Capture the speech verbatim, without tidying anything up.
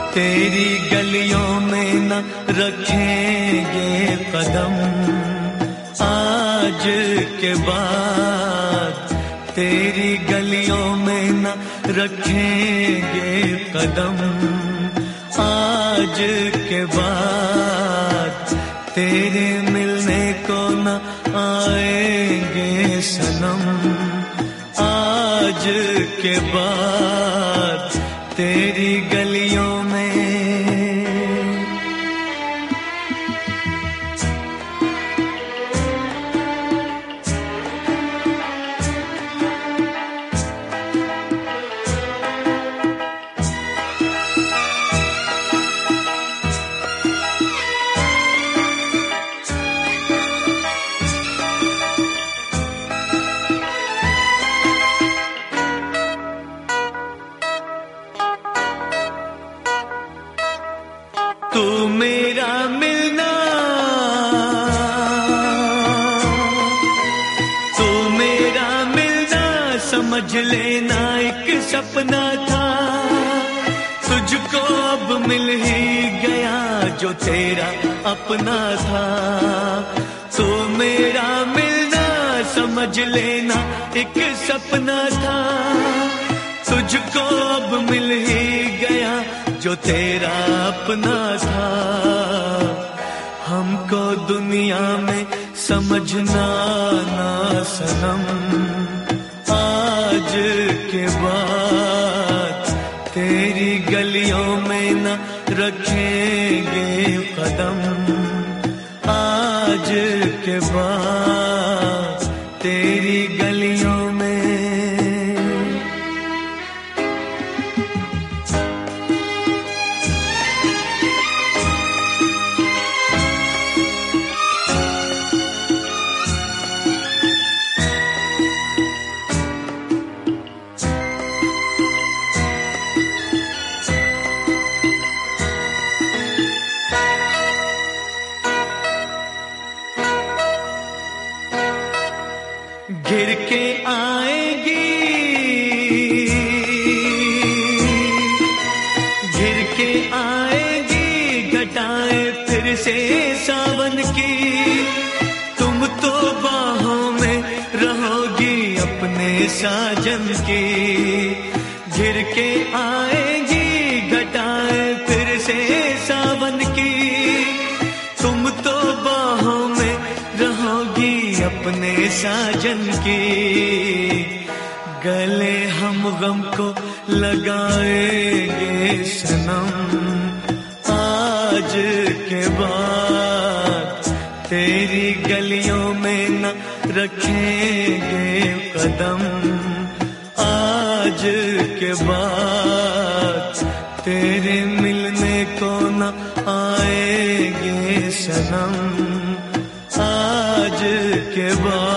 तेरी गलियों में न रखेंगे कदम आज के बाद, तेरी गलियों में न रखेंगे कदम आज के बाद, तेरे मिलने को न आएंगे सनम आज के बाद, तेरी गलियों में। तू मेरा मिलना, तू मेरा मिलना समझ लेना एक सपना था, तुझको अब मिल ही गया जो तेरा अपना था। तू मेरा मिलना समझ लेना एक सपना था, तुझको अब मिल ही गया जो तेरा अपना था। हमको दुनिया में समझना ना सनम आज के बाद, तेरी गलियों में न रखेंगे कदम आज के बाद, तेरी गलियों में। घिर के आएगी, घिर के आएगी घटाएं फिर से सावन की, तुम तो बाहों में रहोगी अपने साजन की। घिर के आएगी घटाएं फिर से सावन की, तुम तो बाहों में रहोगी अपने साजन की। गले हम गम को लगाएंगे सनम आज के बाद, तेरी गलियों में न रखेंगे कदम आज के बाद, तेरे मिलने को न आएंगे सनम आज के बाद।